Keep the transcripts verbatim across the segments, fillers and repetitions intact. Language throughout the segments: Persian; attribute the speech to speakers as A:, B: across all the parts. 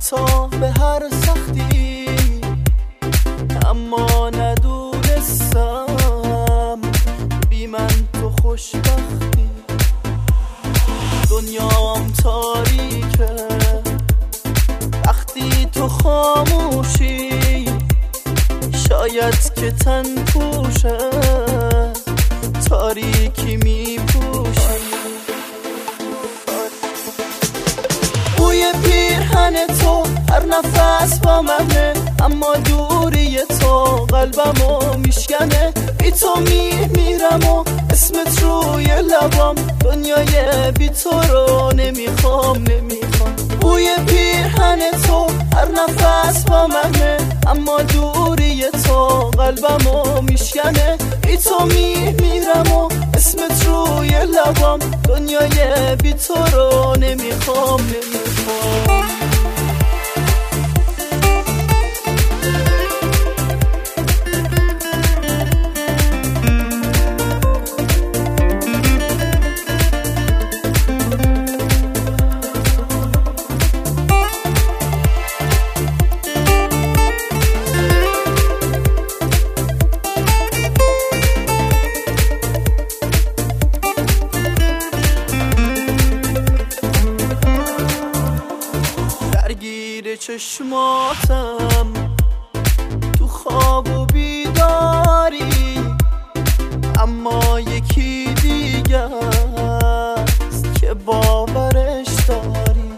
A: حتی به هر سختی، اما ندونستم بی من تو خوشبختی. دنیام تاریکه وقتی تو خاموشی، شاید که تن پوشه تاریکی می پوشی. بوی پیرهن تو هر نفس با منه، اما دوری تو قلبمو میشکنه. بی تو میمیرم و اسمت روی لبام، دنیای بی تو رو نمیخوام نمیخوام. بوی پیرهن تو هر نفس با منه، اما دوری تو قلبمو میشکنه. بی تو میمیرم و اسمت روی لبام، دنیای بی تو رو نمیخوام نمیخوام. درگیر چشماتم تو خواب و بیداری، اما یکی دیگه است که باورش داری.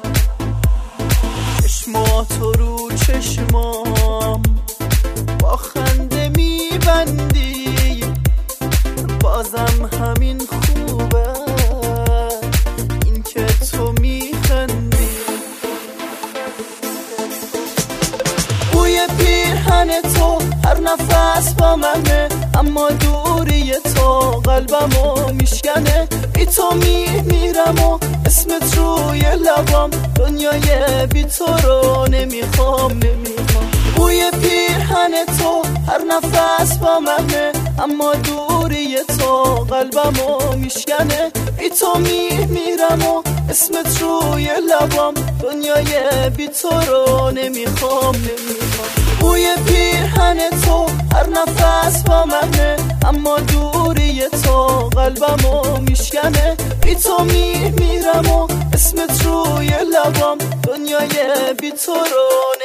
A: چشماتو رو چشمام با خنده میبندی، بازم همین خوبه این که تو میخندی. بوی پیرهن تو هر نفس با منه، اما دوری تو قلبمو میشکنه. بی تو میمیرم و اسمت روی لبام، دنیای بی تو رو نمیخوام نمیخوام. بوی پیرهن تو هر نفس با منه، اما دوری تو قلبمو میشکنه. بی تو میمیرم و اسمت روی لبام، دنیای بی تو رو نمیخوام نمیخوام. بوی پیرهن تو هر نفس با منه، اما دوری تو قلبمو میشکنه. بی تو میمیرم و اسمت روی لبام، دنیای بی تو رو